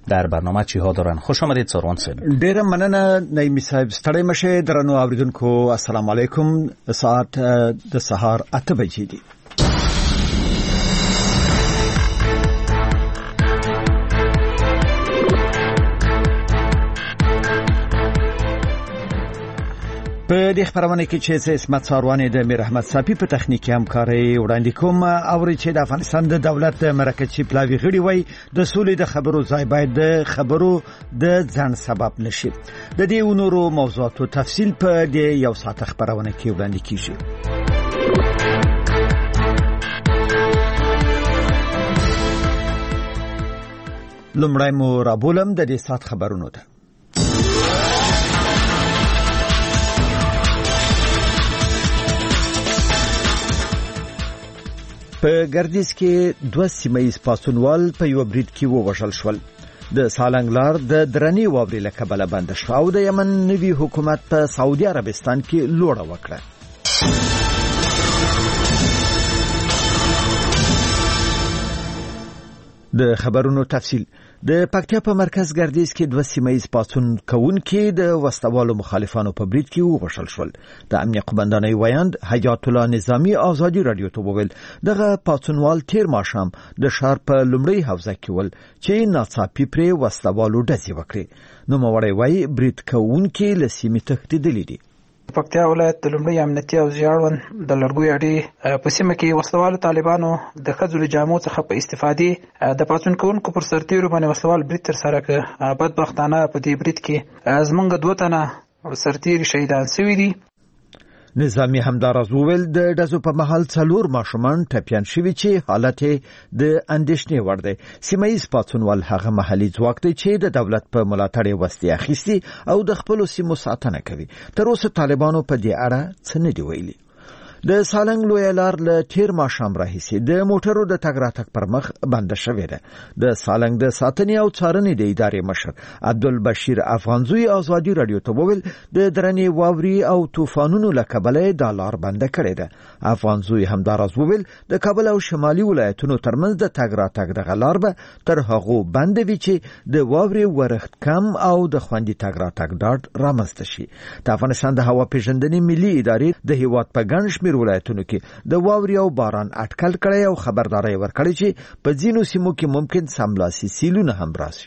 در برنامه چی ها دارن. خوش آمدید سروان صاحب. ډیره مننه نایمی صاحب. ستړی مشه. درنو اوریدونکو السلام علیکم. ساعت د سهار 8 بجې دي. په دې خبرونه کې چې اسمت ساروانی د میر احمد صافی په تخنیکی همکاري وړاندې کوم او چې د افغانستان د دولت مرکزی پلاوی غړي وای د سولې د خبرو ځای باید د خبرو د ځان سبب نشي. د دې ونورو موضوعاتو تفصیل په دې یو ساعت خبرونه کې وړاندې کیږي. لومړی مو رابولم د دې ساعت خبرونو ته. په ګردیز کې 2 سیمایي پاسونوال په یو برید کې ووژل شول. د سالنګ لار د درنې واورې له کبله بند شو او د یمن نوي حکومت په سعودي عربستان کې لوړه وکړه. د خبرونو تفصیل. د پکتیا په مرکز ګردیز کې 2 سیمایي پاسون کوونکي د وسوالو مخالفانو په برید کې ووژل شول. د امنیه قومندانۍ ویاند حیات الله نظامی آزادی رادیو ته وویل دغه پاسونوال تیر ماښام د ښار په لومړی حوزه کې ول چې ناڅاپي پرې وسوالو ډزې وکړې. نو موړی وایي برید کوونکي له سیمې تښتېدلي دي. پکتیا ولایت د لومړی امنیتي او ژړون د لړګوي اړې په سیمه کې وسوالو طالبانو د خځو جامو څخه په استفادې د پاتون کوونکو پر سرتیرو باندې وسوال برید تر سره کړ. بدبختانه په دې برید کې زمونږ 2 تنه سرتیر شهیدان شوي دي. نظامی همداراز وویل د ډزو په محل 4 ماشومان ټپیان شوي چې حالت د اندېښنې وړ دی. سیمایي پاتونوال هغه محلي ځواک دی چې د دولت په ملاتړ وسلې اخیستي او د خپل سیمو ساتنه کوي. تر اوسه طالبانو په دې اړه څه نه دی ویلي. د سالنګ لوی لار له تیر ماښام راهیسې د موټرو د تګ راتګ پر مخ بند شوې ده. د سالنګ د ساتنې او څارنې د ادارې مشر عبدالبشیر افغانزوی آزادی رادیو ته وویل د درنې واوري او طوفانونو له کبله د لار بند کړې ده. افغانزوی همداراز وویل د کابل او شمالي ولایتونو ترمنځ د تګ راتګ د لار به تر هغو بند وي چې د واوري ورښت کم او د خوندي تګ راتګ ډاډ رامنځته شي. د افغانستان د هوا پیژندنې ملي ادارې د هیواد په ګڼ شمېر ولایتونو کې د واوري او باران اټکل کړي او خبرداري ورکړي چې په ځینو سیمو کې ممکن سملاسي سیلونه هم راشي.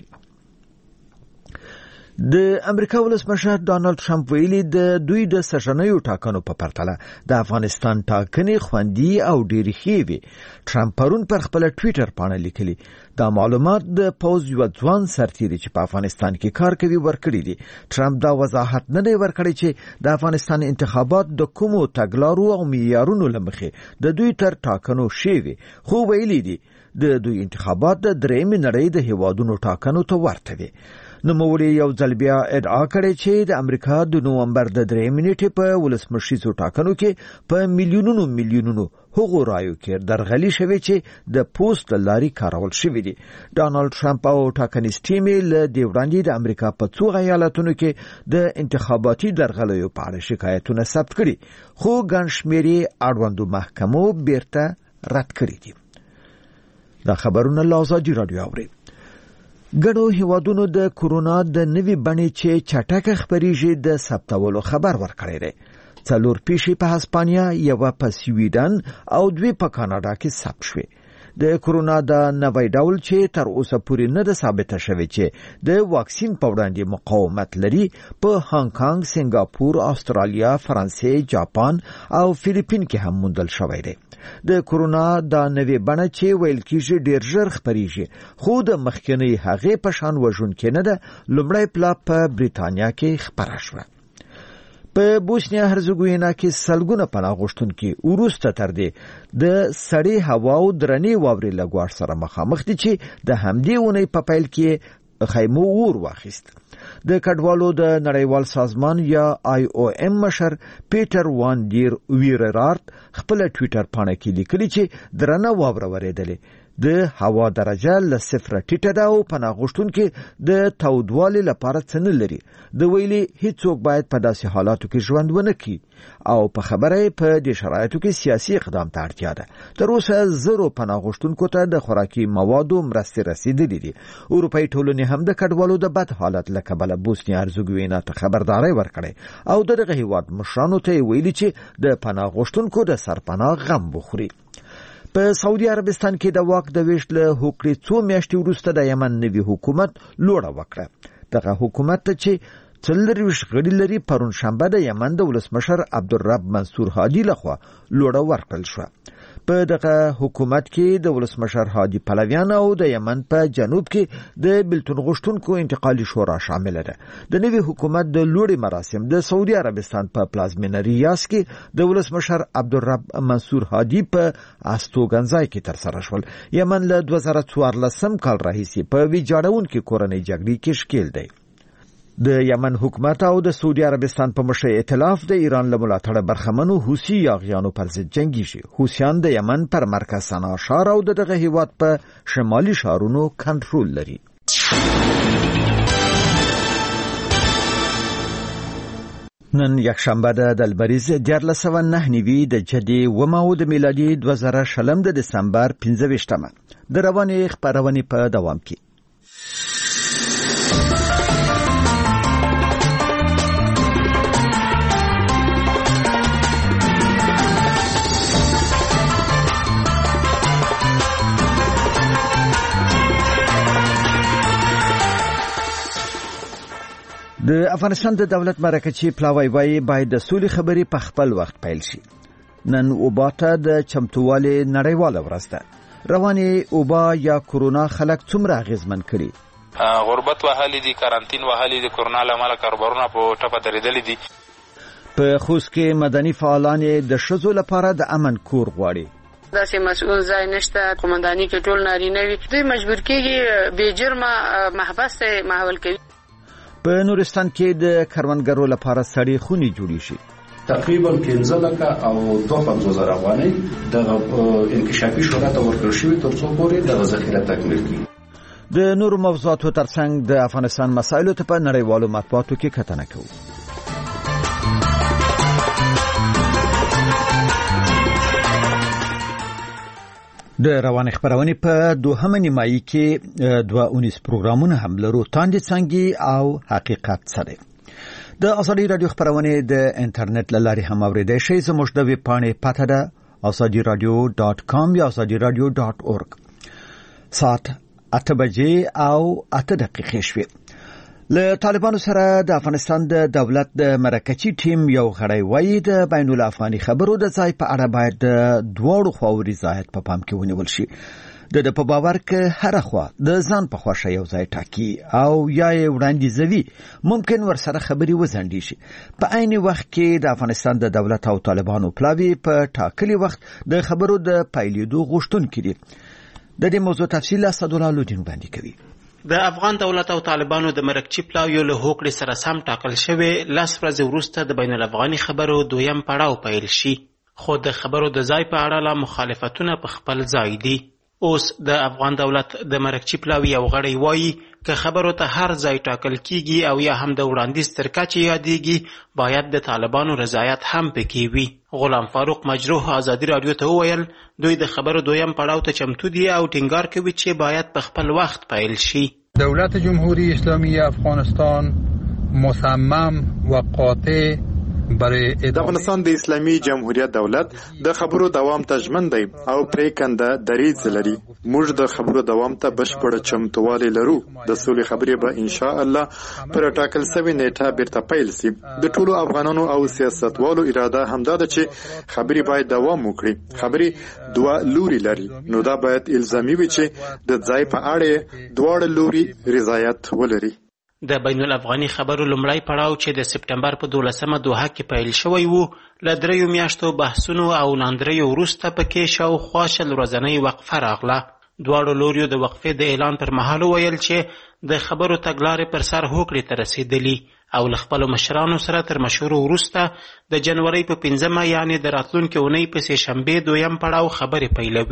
د امریکا ولسمشر ډانلډ ټرمپ ویلي د دوی د سژنیو ټاکنو په پرتله د افغانستان ټاکنې خوندي او ډېرې ښې وي. ټرمپ پرون پر خپل ټویټر باندې لیکلي دا معلومات د پوز یو ځوان سرتیری چې په افغانستان کې کار کوي ورکړي دي. ټرمپ دا وضاحت نه دی ورکړی چې د افغانستان انتخابات د کومو تګلارو او معیارونو لمخې د دوی تر ټاکنو ښې وي، خو ویلي دي د دوی انتخابات د درېیمې نړۍ د هیوادونو ټاکنو ته ورته وي. نوموړي یو ځل بیا ادعا کړې چې د امریکا د نومبر د 3 نیټې په ولسمشریزو ټاکنو کې په میلیونونو هغو رایو کې درغلي شوې چې د پوسټ لاري کارول شوې دي. ډانلډ ټرمپ او ټاکنیز ټیم له دې وړاندې د امریکا په څو ایالتونو کې د انتخاباتي درغلیو په اړه شکایتونه ثبت کړي، خو ګڼ شمېر اړوندو محکمو بیرته رد کړي دي. دا خبرونه له آزادي رادیو اوري. ګڼو هیوادونو د کورونا د نوي بڼې چې چټکه خپریږي د ثبتولو خبر ورکړی دی. 4 پیښې په هسپانیا، 1 په سویډن او 2 په کاناډا کې ثبت شوې. د کورونا د نوی ډول چې تر اوسه پورې نه ده ثابته شوې چې د واکسین په وړاندې مقاومت لري په هانګ کانګ، سنگاپور، استرالیا، فرانسې، جاپان او فلیپین کې هم موندل شوی دی. د کورونا د نوې بڼه چې ویل کېږي ډېر ژر خپریږي، خو د مخکنی هغې په شان وژونکې نه ده. لومړی پلا په بریتانیا کې خپره شوه. په بوسنیا هرزګوینا کې سلګونه پناه غوښتونکي وروسته تر دې د سړې هوا او درنې واورې له ګواښ سره مخامخ دي چې د همدې اونۍ په پیل کې خیمو اور واخیست. د کډوالو د نړیوال سازمان یا IOM مشر پیټر وان ډیر ویررارت خپل ټویټر باندې کې لیکلي چې درنه واوره ورېدلې. د هوا درجه له 0 ټیټه ده او پناه غوښتونکي د تودوالي لپاره څه نه لري. د ویلي هیڅوک باید په داسې حالاتو کې ژوند ونه کړي او په خبره په دې شرایطو کې سیاسي اقدام ته اړتیا ده. تر اوسه زرو پناه غوښتونکو ته د خوراکي موادو مرستې رسیدلې دي. اروپایي ټولنې هم د کډوالو د بد حالت له کبله بوسني هرزګوینا ته خبرداري ورکړې او دغه هیواد مشرانو ته ویلي چې د پناه غوښتونکو د سرپناه غم بخوري. په سعودي عربستان کې د واک د ویش له هوکړې 2 میاشتې وروسته د یمن نوي حکومت لوړه وکړه. دغه حکومت ته چې 40 غړي لري پرون شنبه د یمن د ولسمشر عبدالرب منصور هادي لخوا لوړه ورکړل شو. په دغه حکومت کې د ولسمشر هادي پلویان او د یمن په جنوب کې د بلتون غوښتونکو انتقالي شورا شامل ده. د نوي حکومت د لوړې مراسم د سعودي عربستان په پلازمینه ریاض کې د ولسمشر عبدالرب منصور هادي په استوګنځای کې ترسره شول. یمن له 2014 کال راهیسې په ویجاړونکو کورنۍ جګړې کې ښکیل دی. د یمن حکومت او د سعودي عربستان په مشرۍ ائتلاف د ایران له ملاتړه برخمنو حوثي یاغیانو پر ضد جنگیږي. حوثیان د یمن پر مرکز صنعا ښار او دغه هیواد په شمالي ښارونو کنټرول لري. نن یکشنبه د دلبریز 1409 د جدي ومه او د میلادي 2020 د دسمبر 15مه د روانې خبرونې په دوام کې. د افغانستان د دولت مرکزی پلاوی وایي باید د سولې خبرې په خپل وخت پیل شي. نن اوباته د چمتووالي نړیواله ورځ ده. روانې اوبا یا کورونا خلک څومره اغیزمن کړي؟ غربت وهلي دي، کارانتین وهلي دي، کورونا له امله کاروبارونه په ټپه درېدلي دي. په خوست کې مدني فعالان د ښځو لپاره د امن کور غواړي. داسې مسؤل ځای نشته، قومنداني کې ټول نارینه وي، دوی مجبور کېږي بې جرمه محبس ته محول کوي. په نورستان کې د کروندګرو لپاره سړې خونې جوړې شي. تقریبا 15 لک او 250,000 افغانۍ د انکشافي شورا ته ورکړل شوې تر څو پورې د ذخیره تکمیل کړي. د نورو موضوعاتو ترڅنګ د افغانستان مسایلو ته په نړیوالو مطبوعاتو کې کتنه کوو. د روانې خبرونې په دوهمه نیمایي کې 2 پروګرامونه هم لرو، تاندې څنګه او حقیقت سره. د ازادي رادیو خبرونه د انټرنیټ له لارې هم اوریدئ شئ. زموږ د ویب پاڼې پته ده azadiradio.com یا azadiradio.org. ساعت 8 بجې او 8 دقیقې شوې. له طالبانو سره د افغانستان د دولت د مرکزی ټیم یو غړی وایي د بین الافغاني خبرو د ځای په اړه باید د دواړو خواو رضایت په پام کې ونیول شي. د په باور کې هر خوا د ځان په خوښه یو ځای ټاکي او یا یې وړاندیزوي، ممکن ورسره خبري وزندي شي. په عین وخت کې د افغانستان د دولت او طالبانو پلاوی په ټاکلي وخت د خبرو د پایلیدو غوښتونکي دي. د دې موضوع تفصیل اسدالله لودین باندې کوي. د افغان دولت او طالبانو د مرکزی پلاوی له هوکړې سره سم ټاکل شوی 10 ورځې وروسته د بین الافغاني خبرو دویم پړاو پیل شي، خو د خبرو د ځای په اړه لا مخالفتونه په خپل ځای دي. اوس د افغان دولت د مرکزی پلاوی یو غړی وایي که خبرو ته هر ځای ټاکل کیږي او یا هم د وړاندیز تر کچې یادېږي، باید د طالبانو رضایت هم پکې وي. غلام فاروق مجروح ازادي رادیو ته وویل دوی د خبرو دویم پړاو ته چمتو دي او ټینګار کوي چې باید په خپل وخت پیل شي. دولت جمهوری اسلامی افغانستان مصمم و قاطع برای د افغانستان د اسلامي جمهوریت دولت د خبرو دوام ته ژمن دی او پریکنده دریځ لري. موږ د خبرو دوام ته بشپړ چمتووالی لرو. د سولې خبرې به ان شاء الله پر ټاکل شوی نیټه بیرته پیل شي. د ټولو افغانانو او سیاستوالو اراده همدا ده چې خبرې باید دوام وکړي. خبرې دوه لوري لري، نو دا باید الزامي وي چې د ځای په اړه دواړه لوري رضایت ولري. د بین الافغاني خبرو لومړی پړاو چې د سپټمبر په 12مه دوحه کې پیل شوی وو، له 3 میاشتو بحثونو او لاندریو وروسته پکې شاوخوا 100 ورځنۍ وقفه راغله. دواړو لوریو د وقفې د اعلان پر مهال ویل چې د خبرو تګلارې پر سر هوکړې ته رسیدلي او له خپلو مشرانو سره تر مشورو وروسته د جنوري په 5مه یعنې د راتلونکې اونۍ په سه شنبې دویم پړاو خبرې پیلوي.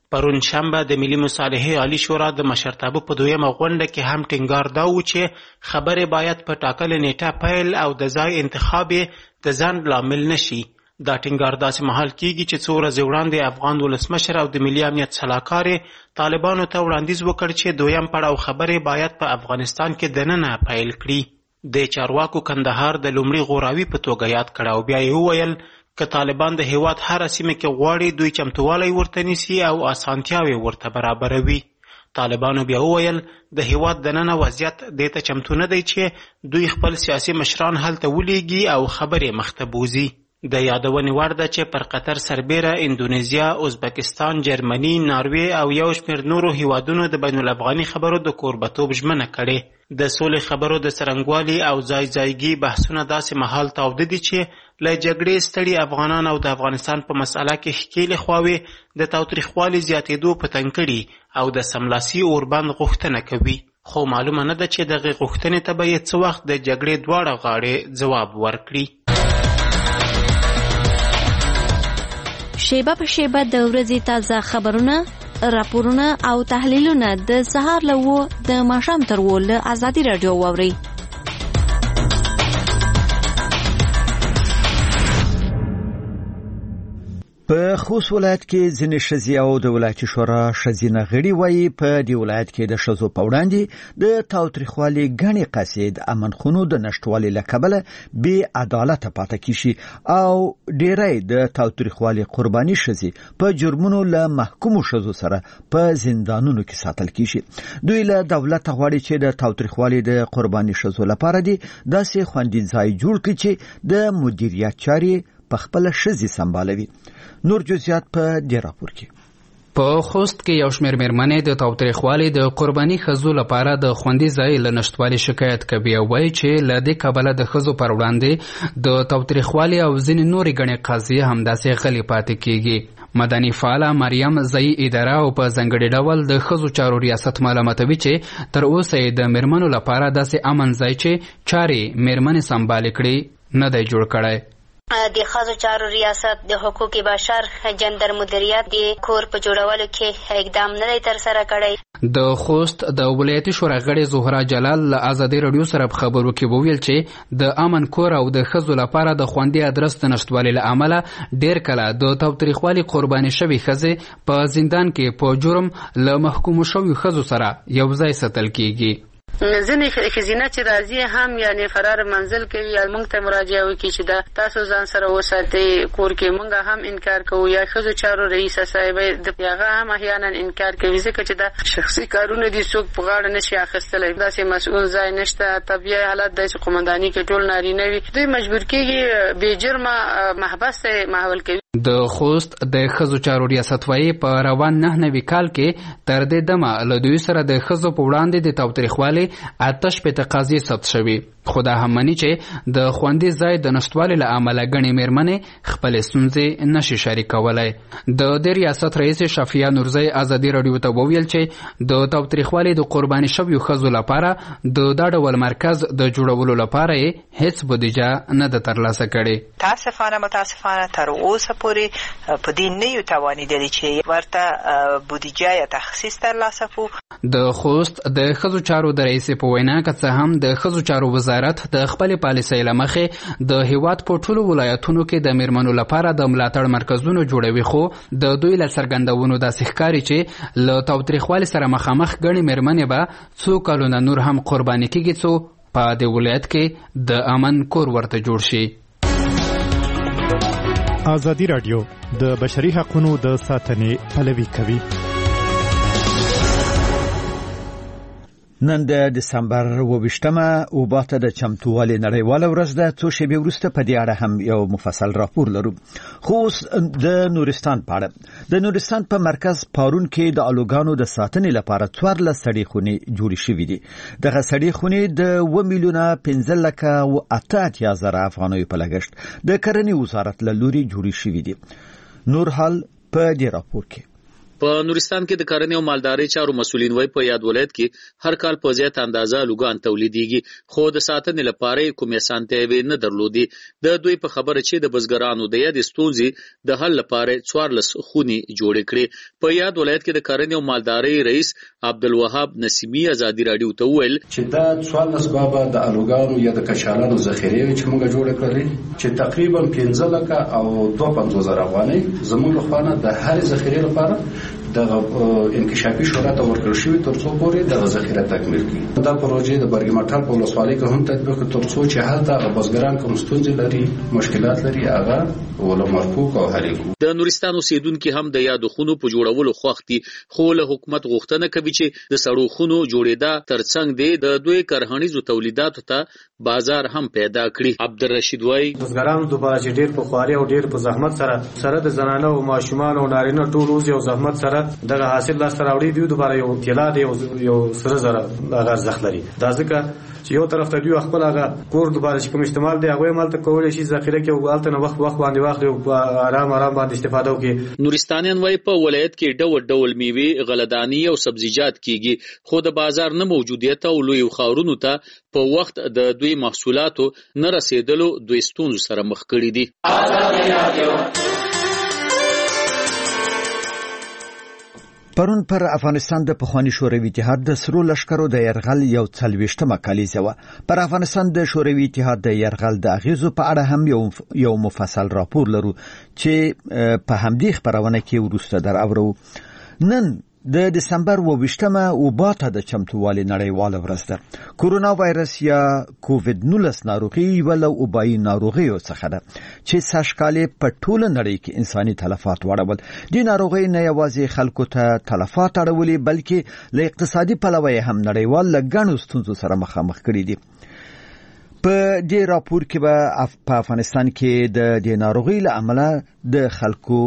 پرون شنبه د ملي مصالحې عالی شورا د مشرتابه په دویمه غونډه کې هم ټینګار دا و چې خبرې باید په ټاکلې نیټه پیل او د ځای انتخاب د ځنډ لامل نشي. دا ټینګار داسې مهال کیږي چې څو ورځې وړاندې افغان ولسمشر او د ملي امنیت سلاکار طالبانو ته وړاندیز وکړ چې دویم پړاو خبرې باید په افغانستان کې دننه پیل کړي. د چارواکو کندهار د لومړي غوراوي په توګه یاد کړ او بیا یې وویل که طالبان د هیواد هره سیمه کې غواړي دوی چمتووالی ورته نیسي او اسانتیاوې ورته برابروي. طالبانو بیا وویل د هیواد دننه وضعیت دې ته چمتو نه دی چې دوی خپل سیاسي مشران هلته ولیږي او خبرې مخته بوځي. د یادونې وړ ده چې پر قطر سربیره اندونیزیا، ازبکستان، جرمني، ناروې او یو شمېر نورو هیوادونو د بین الافغاني خبرو د کوربتوب ژمنه کړې. د سولې خبرو د څرنګوالي او ځایګي بحثونه داسې مهال تاوده دي چې له جګړې ستړي افغانان او د افغانستان په مسأله کې ښکېلې خواوې د تاوتریخوالي زیاتېدو په تنګ کړي او د سملاسي اوربند غوښتنه کوي. خو معلومه نه ده چې دغې غوښتنې ته به یې څه وخت د جګړې دواړه غاړې ځواب ورکړي. شیبه په شیبه د ورځې تازه خبرونه، راپورونه او تحلیلونه د سهار له 9 د ماښام تر 10 له ازادي راډیو واورئ. په خوست ولایت کې ځینې ښځې او د ولایتي شورا ښځینه غړي وایي په دې ولایت کې د ښځو په وړاندې د تاوتریخوالي ګڼې قضیې د امن خونو د نشتوالي له کبله بې عدالته پاتې کیږي او ډېری د تاوتریخوالي قرباني ښځې په جرمونو له محکومو ښځو سره په زندانونو کې ساتل کیږي. دوی له دولت غواړي چې د تاوتریخوالي د قرباني ښځو لپاره دي داسې خوندي ځای جوړ کړي چې د مدیریت چارې په خپل ښځې سمبالوي. نور جزئیات په دې راپور کې. په خوست کې یو شمېر مېرمنې د تاوتریخوالي د قرباني ښځو لپاره د خوندي ځای له نشتوالي شکایت کوي او وایي چې له دې کبله د ښځو پر وړاندې د تاوتریخوالي او ځینې نورې ګڼې قضیې همداسې غلې پاتې کېږي. مدني فعاله مریم ځایي اداره او په ځانګړي ډول د ښځو چارو ریاست معلوماتوي چې تر اوسه یې د مېرمنو لپاره داسې امن ځای چې چارې مېرمنې سمبالې کړي نه دی جوړ کړی. د ښځو چارو ریاست د حقوق بشر جندر مدیریت د کور په جوړولو کې اقدام نه دی ترسره کړی. د خوست د ولایتي شورا غړي زهرا جلال له ازادي رادیو سره په خبرو کې وویل چې د امن کور او د ښځو لپاره د خوندي ادرس د نشتوالي له امله ډېر کله د تاوتریخوالي قرباني شوي ښځې په زندان کې په جرم له محکومو شویو ښځو سره یو ځای ساتل کیږي. ځینې ښځینه چې راځي هم یعنی فرار منزل کوي یا موږ ته مراجعه وکړي چې دا تاسو ځان سره وساتئ کور کې، موږ هم انکار کوو. یا ښځو چارو رئیسه صاحبه د هغه هم احیانا انکار کوي ځکه چې دا شخصي کارونه دي، څوک په غاړه نشي اخیستلی، داسې مسؤل ځای نشته. طبیعي حالت دی چې قومنداني کې ټول نارینه وي، دوی مجبور کېږي بې جرمه محبس ته محول کوي. د خوست د ښځو چارو ریاست وایي په روان 99 کال کې تر دې دمه له دوی سره د ښځو په وړاندې د تاوتریخوالي 88 قضیې ثبت شوي. خو دا هم مني چې د خوندي ځای د نشتوالي له امله ګڼې مېرمنې خپلې ستونزې نشي شریکولی. د دې ریاست رئیس شفیع نورزی ازادي راډیو ته وویل چې د تاوتریخوالي د قرباني شویو ښځو لپاره د دا ډول مرکز د جوړولو لپاره یې هیڅ بودیجه نه ده ترلاسه کړې. متاسفانه تر اوسه پورې په دې نه یو توانیدلی چې ورته بودیجه یا تخصیص ترلاسه کړو. د خوست د ښځو چارو د رئیس په وینا که څه هم د ښځو چارو وزارت د خپل پالیسۍ له مخې د هیواد په ټولو ولایتونو کې د میرمنو لپاره د ملاتړ مرکزونو جوړوي، خو د دوی له څرګندونو داسې ښکاري چې له تاوتریخوالي سره مخامخ ګڼې میرمنې به څو کلونه نور هم قرباني کېږي څو په دې ولایت کې د امن کور ورته جوړ شي. ازادي راډیو د بشري حقوقو د ساتنې پلوي کوي. نن د دسمبر 28مه اوباته د چمتووالي نړیواله ورځ ده. څو شېبې وروسته په دې اړه هم یو مفصل راپور لرو. خو د نورستان په اړه د نورستان په مرکز پارون کې د الوګانو د ساتنې لپاره 14 سړې خونې جوړې شوې دي. دغه سړې خونې د 1,15,88,000 افغانیو په لګښت د کرنې وزارت له لوري جوړې شوې دي. نور حال په دې راپور کې. په نورستان کې د کرنې او مالدارۍ چارو مسولین وایي په یاد ولایت کې هر کال په زیات اندازه لوګان تولیدېږي خو د ساتنې لپاره کومې اسانتیاوې نه درلودې د دوی په خبره چې د بزګرانو د یاد ستونزې د حل لپاره 14 خونې جوړې کړې په یاد ولایت کې د کرنې او مالدارۍ رئیس عبدالوهاب نسیمی ازادي رادیو ته وویل چې دا 14 بابا د الوګانو یا د کچالانو ذخیرې چې موږ جوړ کړلې چې تقریبا 15 لک او 250,000 افغانۍ زموږ لپاره د هر ذخیرې لپاره د انکشافي شورا ته ورکړل شوی ترڅو پورې د ذخیره تکمیل کړي دا پروژه د برګمټال په ولسوالۍ کې هم تطبیق ترڅو چې هلته بزګران کوم ستونزې لري مشکلات لري هغه ول مرفوع او حل کړي د نورستان اوسیدونکو هم د یادو خونو په جوړولو خوښتي خو له حکومت غوښتنه کوي چې د سړو خونو جوړېدا ترڅنګ د دوی کرهنیزو تولیداتو ته بازار هم پیدا کړي عبدالرشید وای بزګرانو د باج ډیر په خواري او ډیر په زحمت سره د زنانه او ماشومان او نارینه ټول اوس یو زحمت سره دغه حاصل لاس راوړي دی دوباره یو طلا دی یو سره زره هغه ارزښت لري دا ځکه چې یو طرف ته دی خپل هغه کور دوباره چې کوم استعمال دی هغه مال ته کولای شي ذخیره کې او الته وخت باندې واخلي او آرام باندې استفاده وکړي نورستانیان وای په ولایت کې ډول میوه غلدانی او سبزیجات کیږي خو د بازار نه موجودیت او لوی خاورونو ته په وخت د دوی محصولاتو نه رسیدلو دوی ستونزو سره مخ کړي دي پرون پر افغانستان د پخوانی شوروي اتحاد د سرو لشکرو د يرغل یو 40مه کلیزه و پر افغانستان د شوروي اتحاد د يرغل د اغیزو په اړه هم یو مفصل راپور لرو چې په همدې خبرونه کې ورسته در اورو نن د دسمبر 28مه وباته د چمتووالي نړیواله ورځ ده کورونا وایرس یا کووید-19 ناروغي ول او وبایي ناروغیو څخه ده چې ساشکالې په ټوله نړۍ کې انساني تلفات وړول د ناروغي نه یوازې خلکو ته تلفات اړولې بلکې له اقتصادي پلوه هم نړیوال لګڼو ستونزو سره مخامخ کړي دي په دې راپور کې به په افغانستان کې د دې ناروغي له امله د خلکو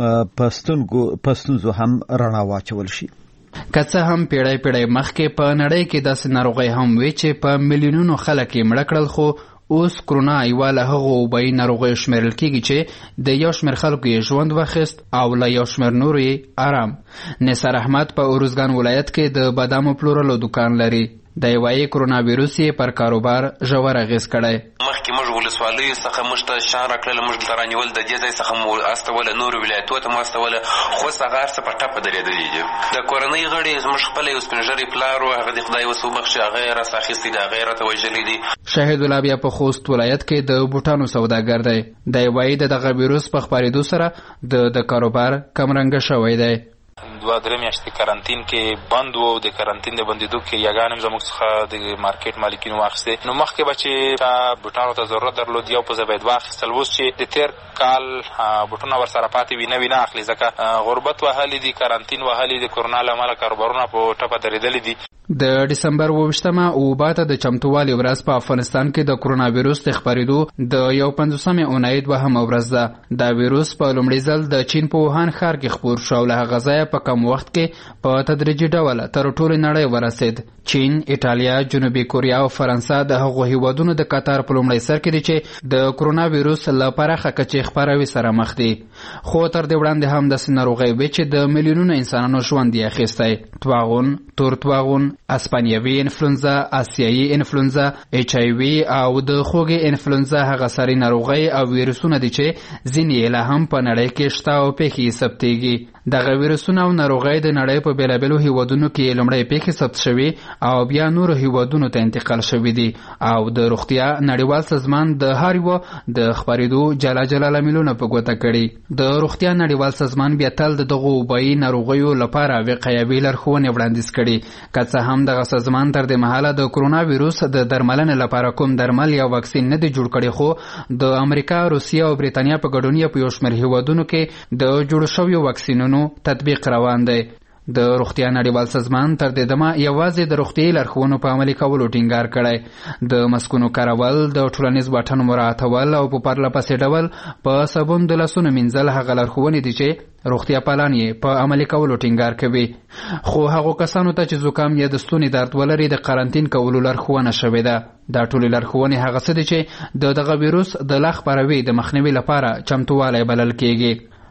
پستونزو هم رڼا واچول شي که څه هم پیړۍ مخکې په نړۍ کې داسې ناروغي هم وي چې په میلیونونو خلک یې مړه کړل خو اوس کرونا یوه له هغو وبایي ناروغیو شمیرل کیږي چې د یو شمېر خلکو یې ژوند واخیست او له یو شمېر نورو یې آرام نثار احمد په اروزګان ولایت کې د بادامو پلورلو دکان لري د یوایي کرونا ویروس یې پر کاروبار ژور اغېز کړی مخکې موږ ولسوالیو څخه موږ ته شان راکړله موږ دلته رانیول د دې ځای څخه مو استوله نورو ولایتو ته مو استوله خو هغه هر څه په ټپه درېدلي دي د کورنۍ غړي زموږ خپله یو سپین ږیری پلار و هغه د خدای وس وبخښي هغه یې راسه اخیستی دی هغه یې راته وژلي دي شهید الله بیا په خوست ولایت کې د بوټانو سوداګر دی د یوایي دغه ویروس په خپرېدو سره د کاروبار کمرنګه شوی دی 2-3 میاشتې کرانتین کې بند وو د کرانتین د بندېدو کې یګانې زموږ څخه د مارکیټ مالکینو واخیستې نو مخکې به چې بوټانو ته ضرورت درلود یو په ځای باید واخیستل اوس چې د تېر کال بوټونه ورسره پاتې وي نوي نه اخلي ځکه غربت وهلي دي کرانتین وهلي د کورونا له امله کاروبارونه په ټپه درېدلي دي د ډسمبر 28مه وباته د چمتووالي ورځ په افغانستان کې د کرونا ویروس د خپرېدو د 50مې اونۍ دوهمه ورځ ده دا ویروس په لومړي ځل د چین په ووهان ښار کې خپور شو له هغه ځایه په کم وخت کې په تدریجي ډول تر ټولې نړۍ ورسېد چین ایټالیا جنوبي کوریا او فرانسه د هغو هیوادونو د قطار په لومړي سر کې دي چې د کرونا ویروس له پراخه کچې خپروي سره مخ دي خو تر دې وړاندې هم داسې ناروغۍ وې چې د میلیونونو انسانانو ژوند یې اخیستی طاعون تور طاعون اسپانیوي انفلونزا آسیایي انفلونزا ایچ آی وي او د خوږې انفلونزا هغه ساري ناروغۍ او ویروسونه دي چې ځینې یې لا هم په نړۍ کې شته او پیښې ثبتېږي دغه ویروسونه او ناروغۍ د نړۍ په بېلابېلو هیوادونو کې لومړی پیښې ثبت شوي او بیا نورو هیوادونو ته انتقال شوي دي او د روغتیا نړیوال سازمان د هر یوه د خپرېدو جلا لاملونه په ګوته کړي د روغتیا نړیوال سازمان بیا تل د دغو وبایي ناروغیو لپاره وقایوي لارښوونې وړاندیز کړي که څه هم دغه سازمان تر دې مهاله د کرونا ویروس د درملنې لپاره کوم درمل یا واکسین نه دی جوړ کړی خو د امریکا روسیه او بریتانیا په ګډون په یو شمېر هیوادونو کې د جوړ شویو واکسینونو تطبیق روان دی د روغتیا نړیوال سازمان تر دې دمه یوازې د روغتیایي لارښوونو په عملي کولو ټینګار کړی د مسکونو کارول د ټولنیز واټن مراعاتول او په پرله پسې ډول په صابون د لاسونو مینځل هغه لارښوونې دي چې روغتیا پالان یې په عملي کولو ټینګار کوي خو هغو کسانو ته چې زکام یا د ستوني درد ولري د قرنطین کولو لارښوونه شوې ده دا ټولې لارښوونې هغه څه دي چې د دغه ویروس د لا خپروي د مخنیوي لپاره چمتووالی بلل کیږي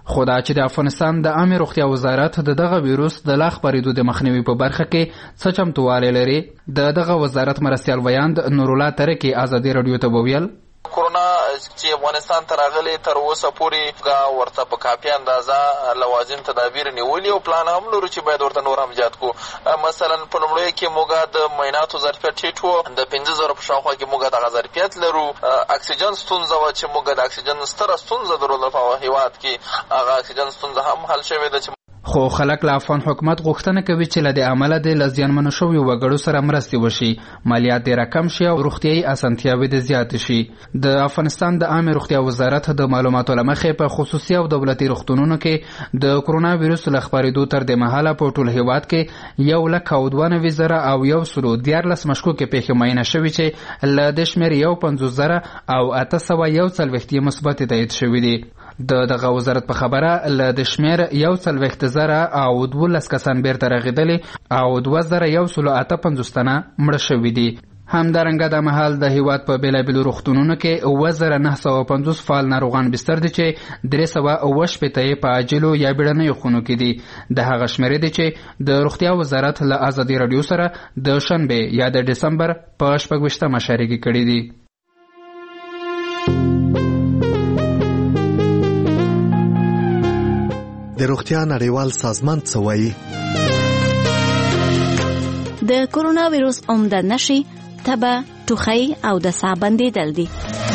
خو دا چې د افغانستان د عامه روغتیا وزارت د دغه ویروس د لا خپرېدو د مخنیوي په برخه کې څه چمتووالی لري، د دغه وزارت مرستیال ویاند نورالله ترکی ازادي راډیو ته وویل کورونا چې افغانستان ته راغلی تر اوسه پورې ورته په کافي اندازه لوازم تدابیر نیولي او پلان هم لرو چې باید ورته نور هم زیات کړو. مثلا په لومړیو کې موږ د معایناتو ظرفیت ټیټ و، د 15,000 په شاوخوا کې موږ دغه ظرفیت لرو. اکسیجن ستونزه وه چې موږ د اکسیجن ستره ستونزه درلوده په هېواد کې، هغه اکسیجن ستونزه هم حل شوې ده. خو خلک له افغان حکومت غوښتنه کوي چې له دې عمله د له زیانمنو شویو وګړو سره مرستې وشي، مالیات یې راکم شي او روغتیایي اسانتیاوې دې زیاتې شي. د افغانستان د عامه روغتیا وزارت د معلوماتو له مخې په خصوصي او دولتي روغتونونو کې د کرونا ویروس له خپرېدو تر دې مهاله په ټول هېواد کې 192,000 او 114 مشکوکې پیښې معاینه شوې چې له دې شمېر 51,000 او 841 مثبت تایید شوي دي. دغه وزارت په خبره له د شمېر 140,000 او 12 کسان بیرته راغېدلي او 2,158 تنه مړه شوي دي. همدارنګه د مهال د هیواد په بیلابیلو روغتونونو کې 950 فعال ناروغان بستر دي چې 380 په عاجلو یا بیړنیو خونو کې دي. د هغه شمېرې دي چې د روغتیا وزارت له ازادي راډیو سره د شنبې یا د ډسمبر په 26مه شریکې کړي دي. د روغتیا نړیوال سازمان څه وایي؟ د کرونا ویروس عمده نښې تبه، ټوخی او د ساه بندېدل دي.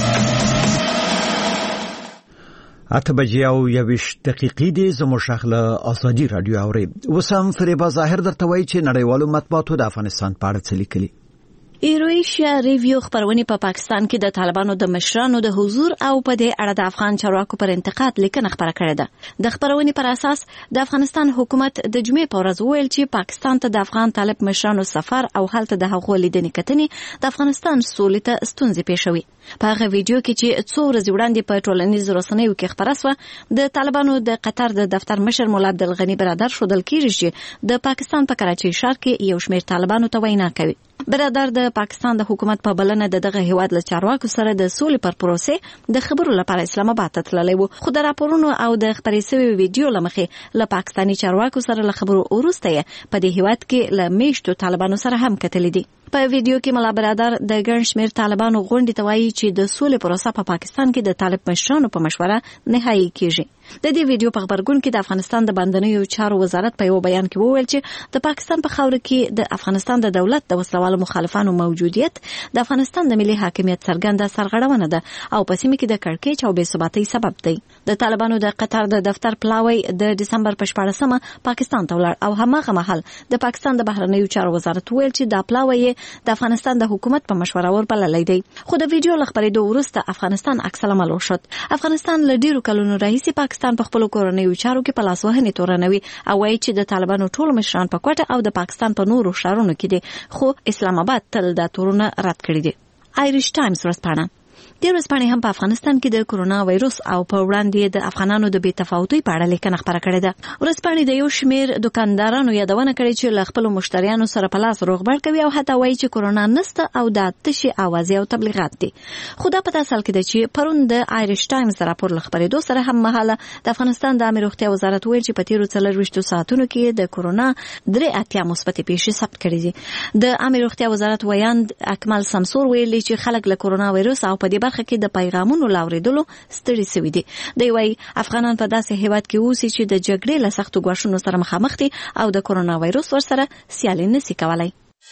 8:21 دي. زموږ شغله ازادي راډیو اوري. وسام فریبا ظاهر درته وایي چې نړیوالو مطبوعاتو د افغانستان په اړه څه لیکلي. ایرویشیا ریویو خبرونه په پاکستان کې د طالبانو د مشرانو د حضور او په دې اړه د افغان چارواکو پر انتقاد لیکنه خبره کړې ده. د خبرونې پر اساس د افغانستان حکومت د جمعې په ورځ وویل چې پاکستان ته د افغان طالب مشرانو سفر او هلته د هغو لیدنې کتنې د افغانستان سولې ته ستونزې پیښوي. په هغه ویډیو کې چې څو ورځې وړاندې په ټولنیزو رسنیو کې خبره شوه، د طالبانو د قطر د دفتر مشر مولا عبدالغني برادر ښودل کېږي چې د پاکستان په کراچۍ ښار کې یو شمېر طالبانو ته وینا کوي. برادر د پاکستان د حکومت په بلنه د دغه هیواد له چارواکو سره د سولې پر پروسې د خبرو لپاره اسلام آباد ته تللی و، خو د راپورونو او د خبرې شویو ویډیو له مخې له پاکستاني چارواکو سره له خبرو وروسته یې په دې هیواد کې له میشتو طالبانو سره هم کتلي دي. په ویډیو کې مولا برادر د ګڼ شمېر طالبانو غونډې ته وایي چې د سولې پروسه په پاکستان کې د طالب مشرانو په مشوره نهایي کیږي. د دې ویډیو په خبرګون کې د افغانستان د بندنیو چارو وزارت په یو بیان کې وویل چې د پاکستان په خاوره کې د افغانستان د دولت د وسلوالو مخالفانو موجودیت د افغانستان د ملي حاکمیت څرګنده سرغړونه ده او په سیمه کې د کړکېچ او بې ثباتۍ سبب دی. د طالبانو د قطر د دفتر پلاوی د دسمبر په 14مه پاکستان ته ولاړ او هماغه مهال د پاکستان د بهرنیو چارو وزارت ویل چې دا پلاوی د افغانستان د حکومت په مشوره وربللی دی. خو د ویډیو له خبرېدو وروسته افغانستان عکس العمل وښود. افغانستان له ډیرو کلونو راهیسې پاکستان په خپلو کورنیو چارو کې په لاسوهنې تورنوي او وایي چې د طالبانو ټول مشران په کوټه او د پاکستان په نورو ښارونو کې دي، خو اسلام آباد تل دا تورونه رد کړي دي. آیریش ټایمز ورځپاڼه د ورځپاڼې هم په افغانستان کې د کرونا وایروس او په وړاندې د افغانانو د بې تفاوتۍ په اړه لیکنه خپره کړې ده. ورځپاڼې د یو شمېر دکاندارانو یادونه کړې چې له خپلو مشتریانو سره په لاس روغبړ کوي او حتی وایي چې کرونا نسته او دا تشې اوازې او تبلیغات دي. خو دا په داسې حال کې ده چې پرون د آیریش ټایمز راپور له خپرېدو سره هم مهاله د افغانستان د عامه روغتیا وزارت ویل چې په تېرو 24 ساعتونو کې د کرونا 83 مثبتې پیښې ثبت کړي دي. د عامه روغتیا وزارت ویاند اکمل سمسور ویلي چې خلک له کرونا وایروس او په دې برخه کې د پیغامونو لاوریدلو ستړي شوي دي. دی وايي افغانان په داسې هیواد کې اوسي چې د جګړې له سختو ګواښونو سره مخامخ دي او د کرونا وایروس ورسره سیالي نشي کولای.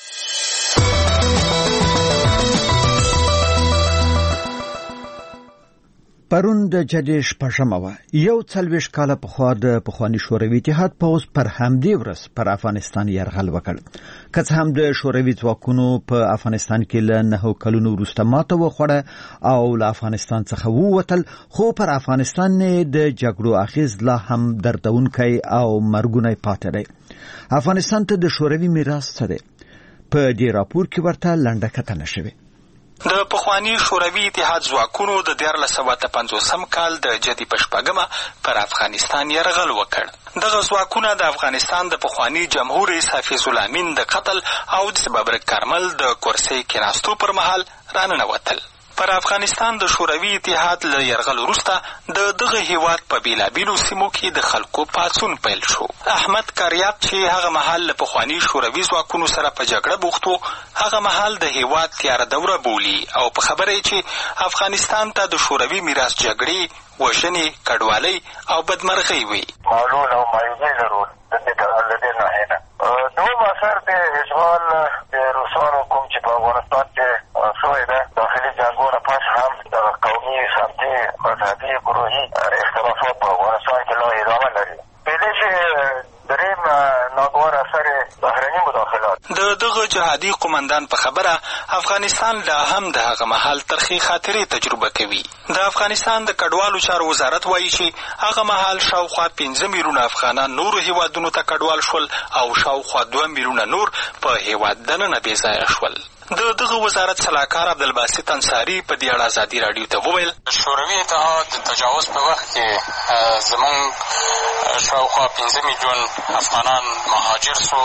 پرون د جدي شپږمه وه. 41 کاله پخوا د پخواني شوروي اتحاد پوځ پر همدې ورځ پر افغانستان یرغل وکړ. که څه هم د شوروي ځواکونو په افغانستان کې له 9 کلونو وروسته ماته وخوړه او له افغانستان څخه ووتل، خو پر افغانستان د جګړو اغیز لا هم دردونکی او مرګونی پاتې دی. افغانستان ته د شوروي میراث څه دی؟ په دې راپور کې ورته لنډه کتنه شوې. د پخواني شوروي اتحاد ځواکونو د 1950 کال د جدي په شپږمه پر افغانستان یرغل وکړ. دغه ځواکونه د افغانستان د پخواني جمهور رئیس حافظ الامین د قتل او د ببرک کارمل د کرسۍ کېناستو پر مهال راننوتل. پر افغانستان د شوروي اتحاد له یرغل وروسته د دغه هیواد په بېلابېلو سیمو کې د خلکو پاڅون پیل شو. احمد کاریاب چې هغه مهال له پخواني شوروي ځواکونو سره په جګړه بوخت و، هغه مهال د هیواد تیاره دوره بولي او په خبره یې چې افغانستان ته د شوروي میراث جګړې، وژنې، کډوالۍ او بدمرغۍ وي. معلول او مایوزۍ لرول له دې ناحیې نه. دویم اثر د اشغال د روسانو کوم چې په افغانستان کې شوی ده، داخلي جنګونه پس هم د قومي، سمتي، مذهبي، گروهي اختلافات په افغانستان کې لا ادامه لري. کېدای شي دریم ناګوار اثر بهرني مداخلات. د دغه جهادي قومندان په خبره افغانستان لا هم د هغه مهال ترخې خاطرې تجربه کوي. د افغانستان د کډوالو چارو وزارت وایي چې هغه مهال شاوخوا 5 میلیونه افغانان نورو هیوادونو ته کډوال شول او شاوخوا 2 میلیونه نور په هیواد دننه بې ځایه شول. د دغه وزارت سلاکار عبدالباسط انصاري په دې اړه ازادي راډیو ته وویل: شوروي اتحاد د تجاوز په وخت کې زمونږ شاوخوا 5 میلیون افغانان مهاجر سو،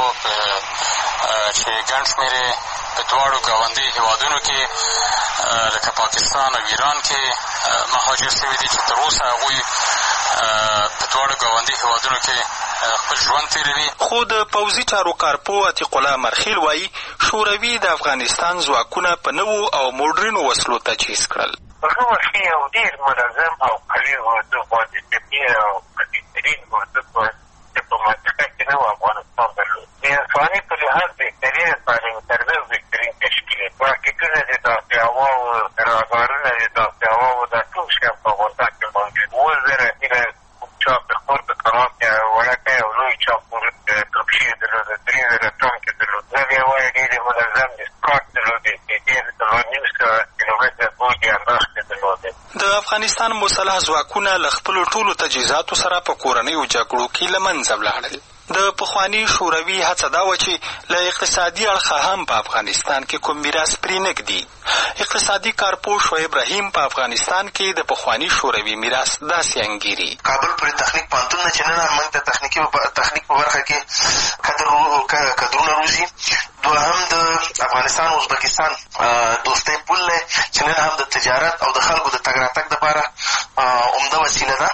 چې ګڼ شمېر په دواړو ګاونډي هیوادونو کې لکه پاکستان او ایران کې مهاجر شوي دي، چې تر اوسه هغوی په دواړو ګاونډي هیوادونو کې خپل ژوند تېروي. خو د پوځي چارو کارپو عتیق الله مرخیل وایي شوروي د افغانستان ځواکونه په نوو او موډرنو وسلو تجهیز کړل. هغه وخت یو ډېر منظم او قوي اردو باندې طبیعي او قوی‌ترین اردو په ډیپلوماتیکه کې نه و افغانستان درلود. د انساني په لحاظ بهترین تعلیم تربیه بهترین تشکیل مارکېټونه د داسې هواو، راډارونه د داسې هواو، دا ټول شیان په افغانستان کې موجود. 2000 هیله چاپ د خپل په قرار کې وړکی او لوی چاپ توپچې درلوده، 3000 ټانکې درلود. زه بیا وایي ډېرې منظم د سکاټ درلودې، ډېر 9.5 کیلومتره بوجې انداختې درلودې. د افغانستان مسلح ځواکونه له خپلو ټولو تجهیزاتو سره په کورنیو جګړو کې له منځه ولاړل. د پخواني شوروي هڅه دا وه چې له اقتصادي اړخه هم په افغانستان کې کوم میراث پرې نږدي. اقتصادي کارپوه شعیب رحیم په افغانستان کې د پخواني شوروي میراث داسې انګیري. کابل پورې تخنیک پوهنتون نه چې نن موږ د تخنیک په برخه کې کدرونه روزي. دوهم د افغانستان او ازبکستان دوستۍ پل دی چې نن هم د تجارت او د خلکو د تګ راتګ دپاره عمده وسیله ده.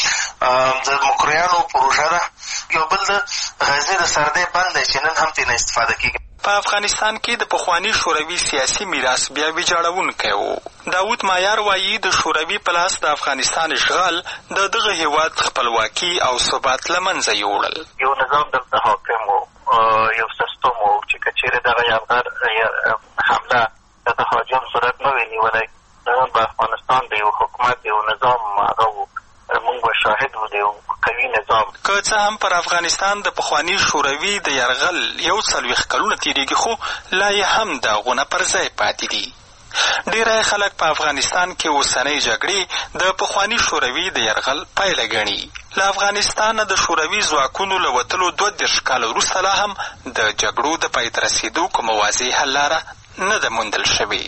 د مکریانو پروژه ده. یو بل د غزې د سردې بند دی چې نن هم ترې نه استفاده کېږي. په افغانستان کې د پخواني شوروي سیاسي میراث بیا ویجاړونکی و. داود مایار وایي د شوروي په لاس د افغانستان اشغال د دغه هیواد خپلواکي او ثبات له منځه یوړل. یو نظام دلته حاکم و، یو سیستم و چې که چېرې دغه یرغل حمله د تهاجم صورت نه وی نیولی، نن په افغانستان د یو حکومت د یو نظام هغه و، موږ به شاهد و د یو قوي نظام. که څه هم پر افغانستان د پخواني شوروي د یرغل 40 کلونه تېرېږي، خو لا یې هم داغونه پر ځای پاتې دي. ډېری خلک په افغانستان کې اوسنۍ جګړې د پخواني شوروي د یرغل پایله ګڼي. له افغانستانه د شوروي ځواکونو له وتلو 32 کاله وروسته لا هم د جګړو د پای ته رسېدو کومه واضح حل لاره نه ده موندل شوې.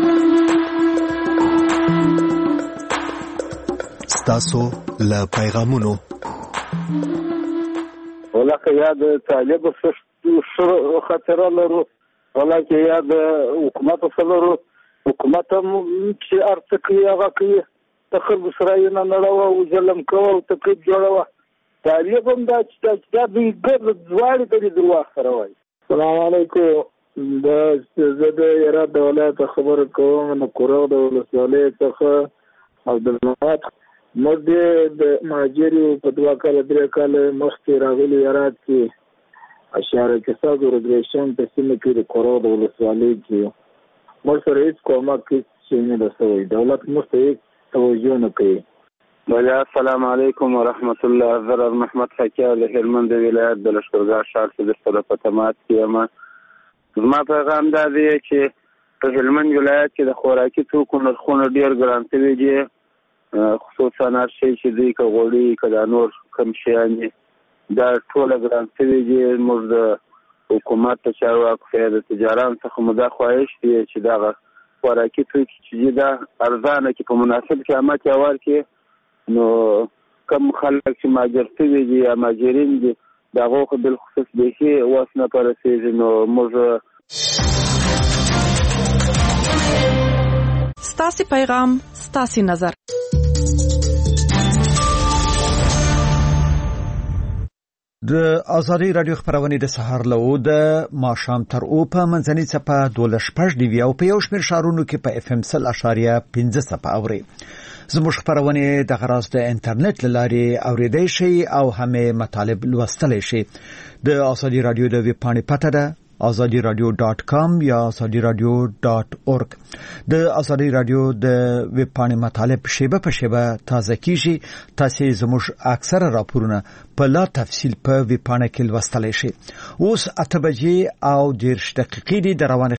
ستاسو له پیغامونو ولکه یا د طالب خطره لرو، ولکه یا د حکومت سره لرو. حکومت هم چې ارڅه کوي هغه کوي، د خلکو سره یې نه نړوه او ظلم کوه او تقریب جوړوه. طالب هم دا چې دوی ګرد دواړې ته دې درواغ سره وایي. السلام علیکم. زه د هرات د ولایت خبره کوم، د کوره د ولسوالۍ څخه عبدالمحمد. موږ د مهاجرو په 2 کاله 3 کاله مخکې راغلي هرات کې اشاره کساد ورګریشن په سیمه کې د کوره د ولسوالۍ کې موږ سره هېڅ کومک هېڅ شی نه ده شوی. دولت موږ ته هېڅ توجه نه کوي. بله السلام علیکم ورحمت الله. زه محمد خکیار د هلمند ولایت د لښکرګاه ښار څخه درسره په تماس کې یم. زما پیغام دا دی چې په هلمند ولایت کې د خوراکي توکو نرخونه ډېر ګران شوي دي، خصوصا هر شی چې دوی که غوړي که دا نور کوم شیان دي دا ټوله ګران شوي دي. موږ د حکومت د چارواکو یا د تجاران څخه مو دا خواهش دی چې دغه خوراکي توکي چې دي دا ارزانه کړي، په مناسب قیمت یې ورکړي. نو کوم خلک چې مهاجر شوي دي یا مهاجرین دي د هغو خو بالخصوص بیخي وس نه په رسېږي. نو موږ ستاسو پیغام، ستاسو نظر. د ازادي رادیو خبرونه د سحر له د ماشام تر او په منځنۍ صفه 12.5 او په یو شمېر شارونو کې په FM 0.5 صفه اوري. زموږ خبرونه د غراس د انټرنیټ لاري اوریدای شي او همې مطالب لوستلای شي. د ازادي رادیو د ویب پاڼې پته ده azadiradio.com یا azadiradio.org. د ازادي رادیو د ویب پاڼې مطالب شیبه په شیبه تازه کیږي. تاسو زموږ اکثره راپورونه په لا تفصیل په ویب پاڼه کې لوستلای شئ. اوس 8 بجې او 10 دقیقې د روان